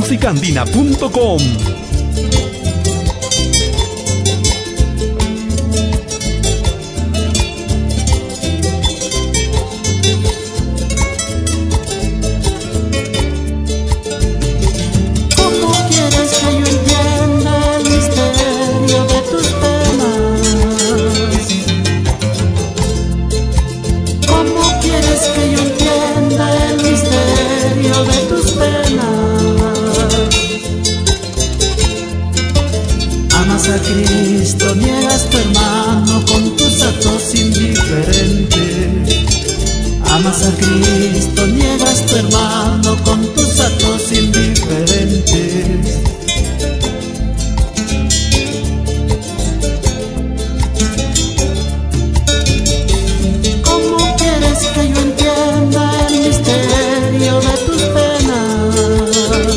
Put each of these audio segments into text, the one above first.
musicandina.com. Amas a Cristo, niegas tu hermano con tus actos indiferentes. Amas a Cristo, niegas tu hermano con tus actos indiferentes. ¿Cómo quieres que yo entienda el misterio de tus penas?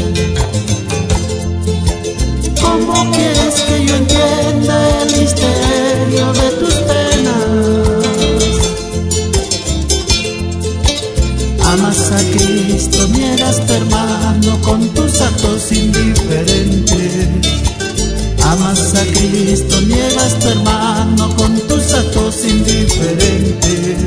¿Cómo quieres que yo entienda el misterio de tus penas? Amas a Cristo, niegas tu hermano con tus actos indiferentes. Amas a Cristo, niegas tu hermano con tus actos indiferentes.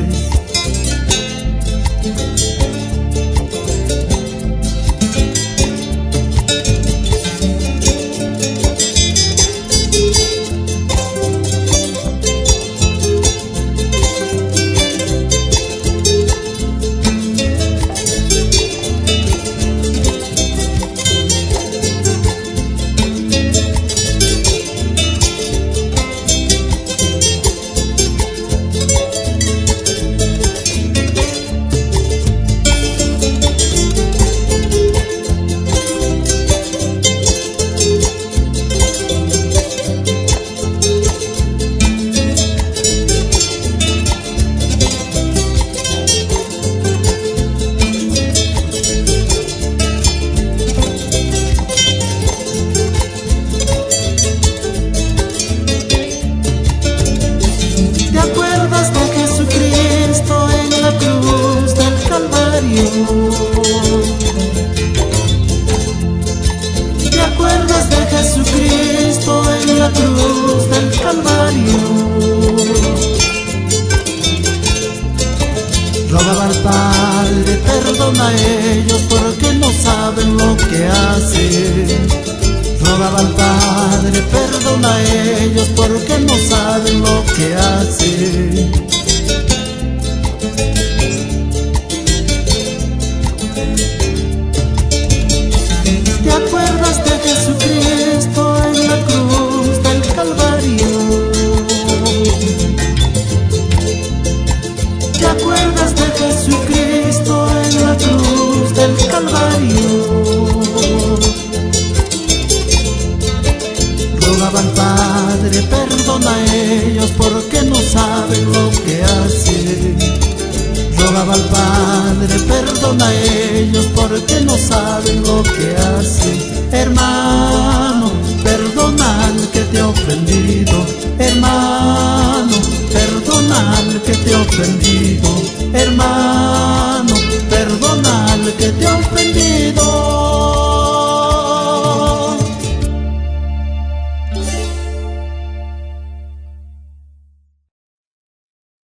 ¿Te acuerdas de Jesucristo en la cruz del Calvario? Rogaba al Padre, perdona a ellos porque no saben lo que hacen. Rogaba al Padre, perdona a ellos porque no saben lo que hacen. ¿Te acuerdas de Jesucristo en la cruz del Calvario? ¿Te acuerdas de Jesucristo en la cruz del Calvario? Rogaba al Padre, perdona a ellos porque no saben lo que hacen. Rogaba al Padre, perdona a ellos porque no saben lo que hacen. Hermano,